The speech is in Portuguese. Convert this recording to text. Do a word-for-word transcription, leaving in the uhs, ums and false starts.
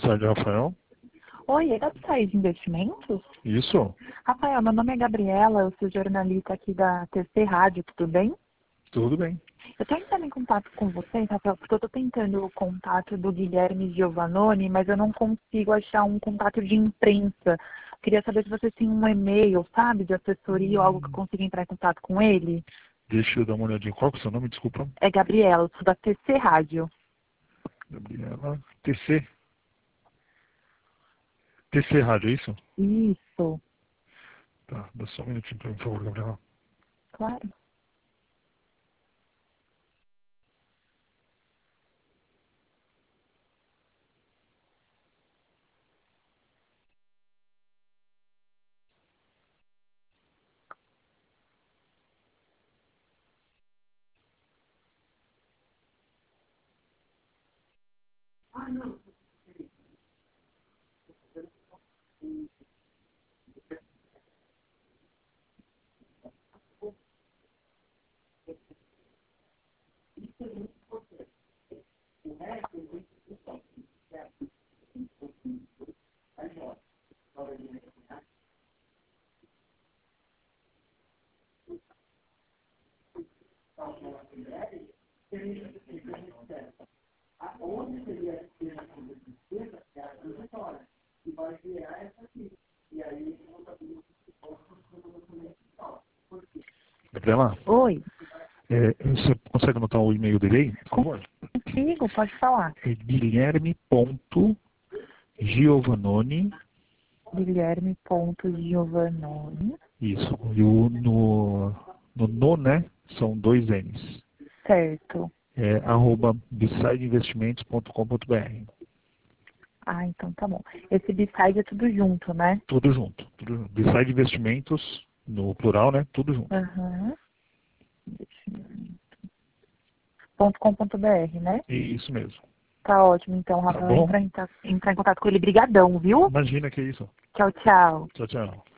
Bissai de Rafael. Oi, é da Bissai de Investimentos? Isso. Rafael, meu nome é Gabriela, eu sou jornalista aqui da T C Rádio, tudo bem? Tudo bem. Eu estou entrando em contato com vocês, Rafael, porque eu estou tentando o contato do Guilherme Giovannoni, mas eu não consigo achar um contato de imprensa. Queria saber se vocês têm um e-mail, sabe, de assessoria ou algo que eu consiga entrar em contato com ele. Deixa eu dar uma olhadinha. Qual que é o seu nome? Desculpa. É Gabriela, eu sou da T C Rádio. Gabriela. T C. T C Rádio, é isso? Isso, Tá, dá só um minutinho pra mim, por favor, Gabriela. claro. Gabriela, Oi, é, você consegue anotar o e-mail dele aí, por favor? consigo, pode falar. É guilherme.giovannoni. Guilherme.giovannoni. Isso. E o, no, no no, né, são dois N's. Certo. É arroba bisideinvestimentos ponto com ponto br. Ah, então tá bom. Esse B-side é tudo junto, né? Tudo junto. Tudo junto. Biside Investimentos, no plural, né? Tudo junto. Aham. ponto com ponto br, né? E isso mesmo. Tá ótimo, então, Tá Rafael. bom? Entrar em, entrar em contato com ele. Brigadão, viu? Imagina que é isso. Tchau, tchau. Tchau, tchau.